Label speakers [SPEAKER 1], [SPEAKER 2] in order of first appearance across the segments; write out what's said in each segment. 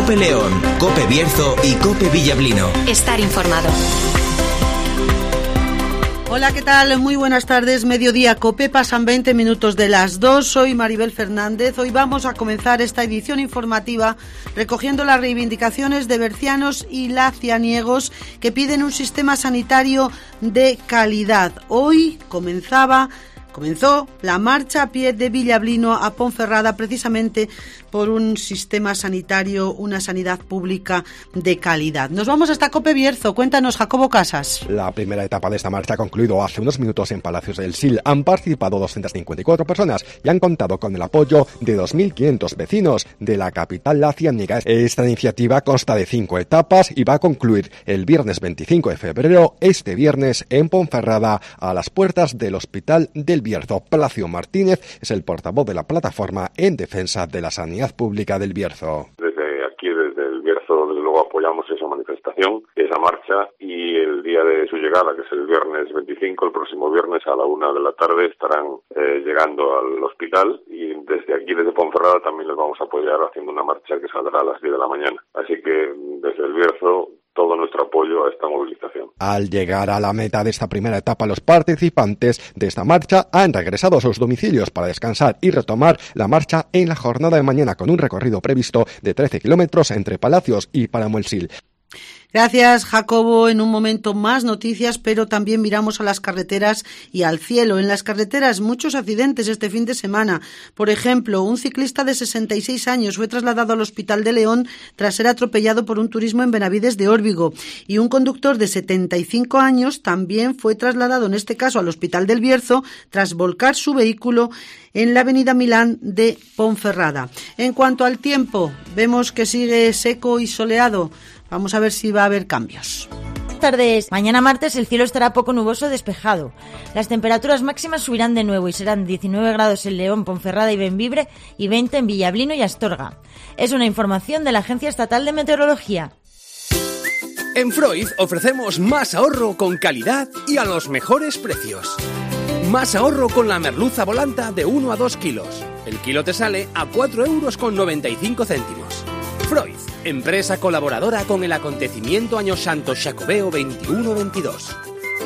[SPEAKER 1] COPE León, COPE Bierzo y COPE Villablino.
[SPEAKER 2] Estar informado.
[SPEAKER 3] Hola, ¿qué tal? Muy buenas tardes. Mediodía COPE, pasan 20 minutos de las 2. Soy Maribel Fernández. Hoy vamos a comenzar esta edición informativa recogiendo las reivindicaciones de bercianos y lacianiegos que piden un sistema sanitario de calidad. Hoy comenzó la marcha a pie de Villablino a Ponferrada precisamente por un sistema sanitario, una sanidad pública de calidad. Nos vamos hasta COPE Bierzo. Cuéntanos, Jacobo Casas.
[SPEAKER 4] La primera etapa de esta marcha ha concluido hace unos minutos en Palacios del Sil. Han participado 254 personas y han contado con el apoyo de 2.500 vecinos de la capital lacianiega. Esta iniciativa consta de 5 etapas y va a concluir el viernes 25 de febrero, este viernes en Ponferrada, a las puertas del Hospital del Bierzo. Palacio Martínez es el portavoz de la plataforma en defensa de la sanidad pública del Bierzo.
[SPEAKER 5] Desde el Bierzo, desde luego apoyamos esa manifestación, esa marcha, y el día de su llegada, que es el viernes 25, el próximo viernes a la 1 de la tarde, estarán llegando al hospital, y desde Ponferrada también les vamos a apoyar haciendo una marcha que saldrá a las 10 de la mañana. Así que desde el Bierzo, todo nuestro apoyo a esta movilización.
[SPEAKER 4] Al llegar a la meta de esta primera etapa, los participantes de esta marcha han regresado a sus domicilios para descansar y retomar la marcha en la jornada de mañana con un recorrido previsto de 13 kilómetros entre Palacios y Paramuelsil.
[SPEAKER 3] Gracias, Jacobo. En un momento más noticias, pero también miramos a las carreteras y al cielo. En las carreteras, muchos accidentes este fin de semana. Por ejemplo, un ciclista de 66 años fue trasladado al Hospital de León tras ser atropellado por un turismo en Benavides de Órbigo. Y un conductor de 75 años también fue trasladado, en este caso, al Hospital del Bierzo tras volcar su vehículo en la avenida Milán de Ponferrada. En cuanto al tiempo, vemos que sigue seco y soleado. Vamos a ver si va a haber cambios.
[SPEAKER 6] Buenas tardes. Mañana martes el cielo estará poco nuboso despejado. Las temperaturas máximas subirán de nuevo y serán 19 grados en León, Ponferrada y Bembibre y 20 en Villablino y Astorga. Es una información de la Agencia Estatal de Meteorología.
[SPEAKER 7] En Freud ofrecemos más ahorro con calidad y a los mejores precios. Más ahorro con la merluza volanta de 1 a 2 kilos. El kilo te sale a 4,95 €. Freud, empresa colaboradora con el acontecimiento Año Santo Xacobeo 21-22.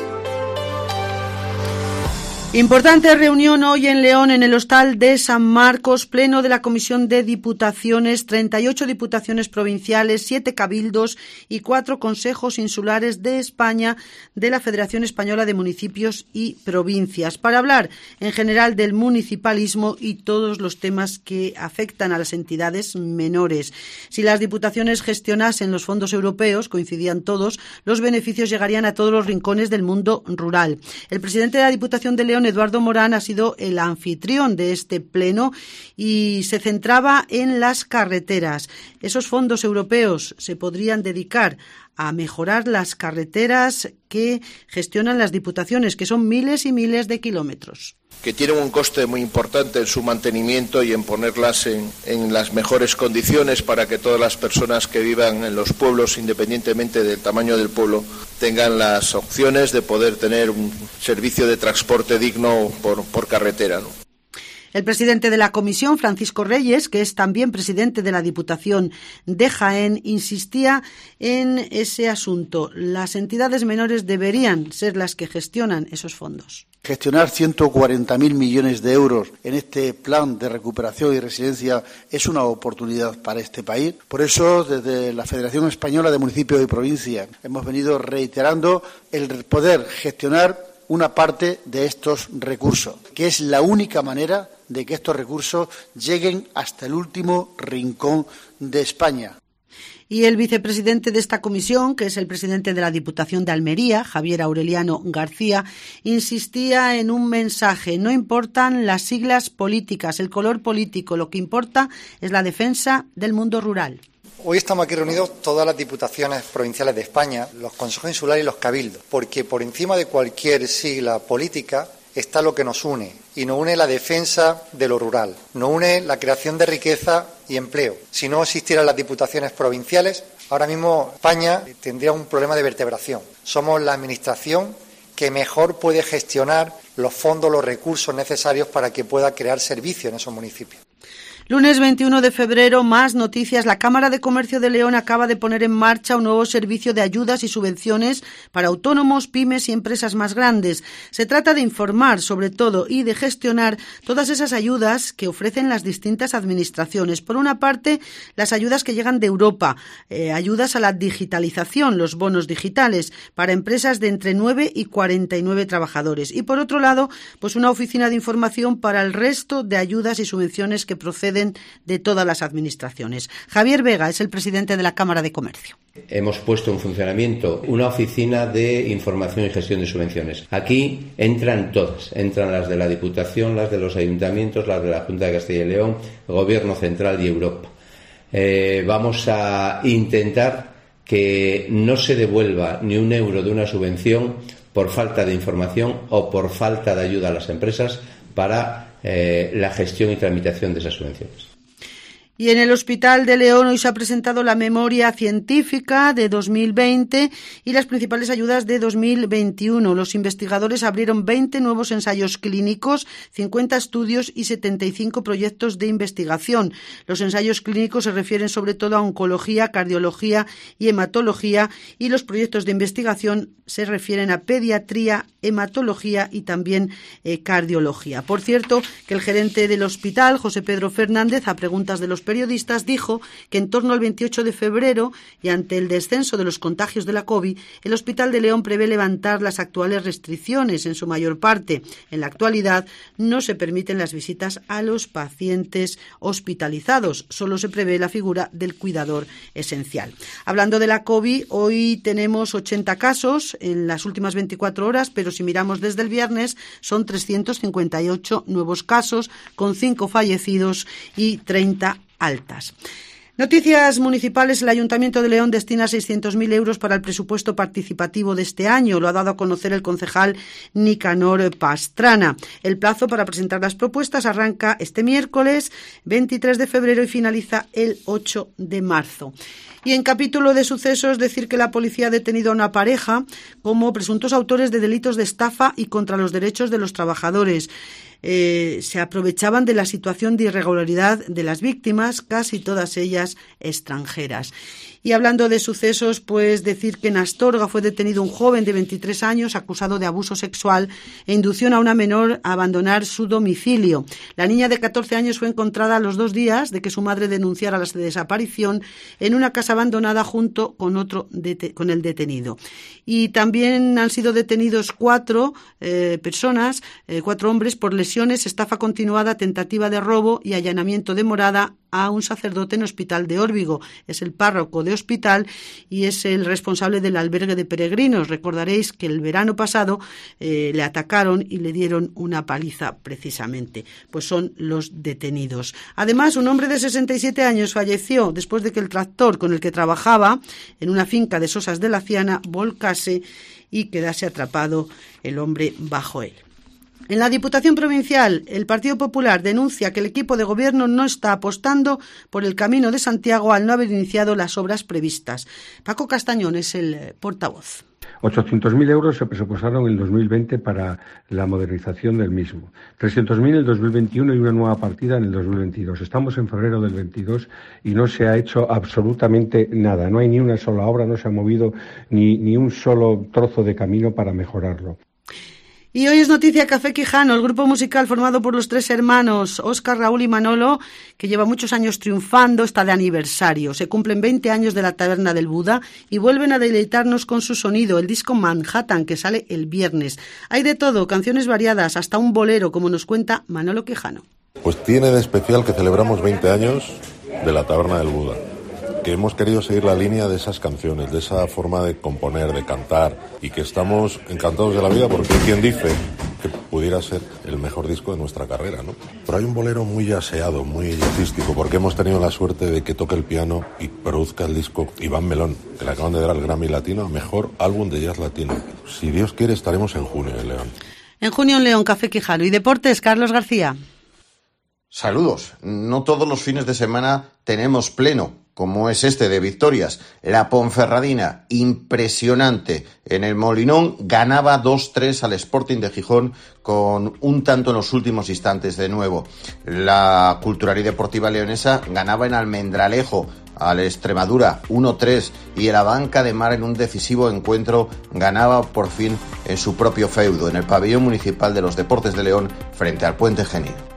[SPEAKER 3] Importante reunión hoy en León, en el Hostal de San Marcos, pleno de la Comisión de Diputaciones, 38 diputaciones provinciales, 7 cabildos y 4 consejos insulares de España de la Federación Española de Municipios y Provincias, para hablar en general del municipalismo y todos los temas que afectan a las entidades menores. Si las diputaciones gestionasen los fondos europeos, coincidían todos, los beneficios llegarían a todos los rincones del mundo rural. El presidente de la Diputación de León, Eduardo Morán, ha sido el anfitrión de este pleno y se centraba en las carreteras. Esos fondos europeos se podrían dedicar a mejorar las carreteras que gestionan las diputaciones, que son miles y miles de kilómetros.
[SPEAKER 8] Que tienen un coste muy importante en su mantenimiento y en ponerlas en las mejores condiciones para que todas las personas que vivan en los pueblos, independientemente del tamaño del pueblo, tengan las opciones de poder tener un servicio de transporte digno por carretera, ¿no?
[SPEAKER 3] El presidente de la Comisión, Francisco Reyes, que es también presidente de la Diputación de Jaén, insistía en ese asunto. Las entidades menores deberían ser las que gestionan esos fondos.
[SPEAKER 9] Gestionar 140.000 millones de euros en este plan de recuperación y resiliencia es una oportunidad para este país. Por eso, desde la Federación Española de Municipios y Provincias, hemos venido reiterando el poder gestionar una parte de estos recursos, que es la única manera de que estos recursos lleguen hasta el último rincón de España.
[SPEAKER 3] Y el vicepresidente de esta comisión, que es el presidente de la Diputación de Almería, Javier Aureliano García, insistía en un mensaje: no importan las siglas políticas, el color político, lo que importa es la defensa del mundo rural.
[SPEAKER 10] Hoy estamos aquí reunidos todas las diputaciones provinciales de España, los consejos insulares y los cabildos, porque por encima de cualquier sigla política está lo que nos une, y nos une la defensa de lo rural, nos une la creación de riqueza y empleo. Si no existieran las diputaciones provinciales, ahora mismo España tendría un problema de vertebración. Somos la administración que mejor puede gestionar los fondos, los recursos necesarios para que pueda crear servicios en esos municipios.
[SPEAKER 3] Lunes 21 de febrero, más noticias. La Cámara de Comercio de León acaba de poner en marcha un nuevo servicio de ayudas y subvenciones para autónomos, pymes y empresas más grandes. Se trata de informar, sobre todo, y de gestionar todas esas ayudas que ofrecen las distintas administraciones. Por una parte, las ayudas que llegan de Europa, ayudas a la digitalización, los bonos digitales, para empresas de entre 9 y 49 trabajadores. Y por otro lado, pues una oficina de información para el resto de ayudas y subvenciones que proceden de todas las administraciones. Javier Vega es el presidente de la Cámara de Comercio.
[SPEAKER 2] Hemos puesto en funcionamiento una oficina de información y gestión de subvenciones. Aquí entran todas, entran las de la Diputación, las de los ayuntamientos, las de la Junta de Castilla y León, Gobierno Central y Europa. Vamos a intentar que no se devuelva ni un euro de una subvención por falta de información o por falta de ayuda a las empresas para la gestión y tramitación de esas subvenciones.
[SPEAKER 3] Y en el Hospital de León hoy se ha presentado la memoria científica de 2020 y las principales ayudas de 2021. Los investigadores abrieron 20 nuevos ensayos clínicos, 50 estudios y 75 proyectos de investigación. Los ensayos clínicos se refieren sobre todo a oncología, cardiología y hematología, y los proyectos de investigación se refieren a pediatría, hematología y también cardiología. Por cierto, que el gerente del hospital, José Pedro Fernández, a preguntas de los periodistas, dijo que en torno al 28 de febrero y ante el descenso de los contagios de la COVID, el Hospital de León prevé levantar las actuales restricciones en su mayor parte. En la actualidad no se permiten las visitas a los pacientes hospitalizados, solo se prevé la figura del cuidador esencial. Hablando de la COVID, hoy tenemos 80 casos en las últimas 24 horas, pero si miramos desde el viernes son 358 nuevos casos, con 5 fallecidos y 30 altas. Noticias municipales. El Ayuntamiento de León destina 600.000 euros para el presupuesto participativo de este año. Lo ha dado a conocer el concejal Nicanor Pastrana. El plazo para presentar las propuestas arranca este miércoles 23 de febrero y finaliza el 8 de marzo. Y en capítulo de sucesos, decir que la policía ha detenido a una pareja como presuntos autores de delitos de estafa y contra los derechos de los trabajadores. Se aprovechaban de la situación de irregularidad de las víctimas, casi todas ellas extranjeras. Y hablando de sucesos, pues decir que en Astorga fue detenido un joven de 23 años acusado de abuso sexual e inducción a una menor a abandonar su domicilio. La niña de 14 años fue encontrada a los 2 días de que su madre denunciara la desaparición en una casa abandonada junto con el detenido. Y también han sido detenidos 4 personas, 4 hombres por lesiones, estafa continuada, tentativa de robo y allanamiento de morada a un sacerdote en Hospital de Órbigo. Es el párroco de Hospital y es el responsable del albergue de peregrinos. Recordaréis que el verano pasado le atacaron y le dieron una paliza precisamente. Pues son los detenidos. Además, un hombre de 67 años falleció después de que el tractor con el que trabajaba en una finca de Sosas de la Ciana volcase y quedase atrapado el hombre bajo él. En la Diputación Provincial, el Partido Popular denuncia que el equipo de gobierno no está apostando por el Camino de Santiago al no haber iniciado las obras previstas. Paco Castañón es el portavoz.
[SPEAKER 11] 800.000 euros se presupuestaron en 2020 para la modernización del mismo. 300.000 en el 2021 y una nueva partida en el 2022. Estamos en febrero del 22 y no se ha hecho absolutamente nada. No hay ni una sola obra, no se ha movido ni un solo trozo de camino para mejorarlo.
[SPEAKER 3] Y hoy es noticia Café Quijano, el grupo musical formado por los 3 hermanos, Óscar, Raúl y Manolo, que lleva muchos años triunfando, está de aniversario. Se cumplen 20 años de la Taberna del Buda y vuelven a deleitarnos con su sonido, el disco Manhattan, que sale el viernes. Hay de todo, canciones variadas, hasta un bolero, como nos cuenta Manolo Quijano.
[SPEAKER 12] Pues tiene de especial que celebramos 20 años de la Taberna del Buda, que hemos querido seguir la línea de esas canciones, de esa forma de componer, de cantar, y que estamos encantados de la vida porque hay quien dice que pudiera ser el mejor disco de nuestra carrera, ¿no? Pero hay un bolero muy aseado, muy jazzístico, porque hemos tenido la suerte de que toque el piano y produzca el disco Iván Melón, que le acaban de dar el Grammy Latino a Mejor Álbum de Jazz Latino. Si Dios quiere, estaremos en junio en León.
[SPEAKER 3] En junio en León, Café Quijano. Y deportes, Carlos García.
[SPEAKER 13] Saludos. No todos los fines de semana tenemos pleno, como es este de victorias. La Ponferradina, impresionante en el Molinón, ganaba 2-3 al Sporting de Gijón con un tanto en los últimos instantes de nuevo. La Cultural y Deportiva Leonesa ganaba en Almendralejo al Extremadura 1-3 y el Abanca de Mar en un decisivo encuentro ganaba por fin en su propio feudo, en el pabellón municipal de los Deportes de León frente al Puente Genil.